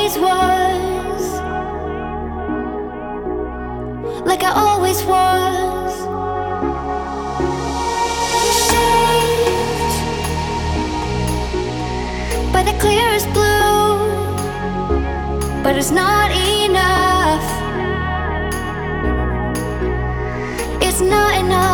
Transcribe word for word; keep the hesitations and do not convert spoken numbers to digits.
always was, like I always was. Shaped by the clearest blue, but it's not enough. It's not enough.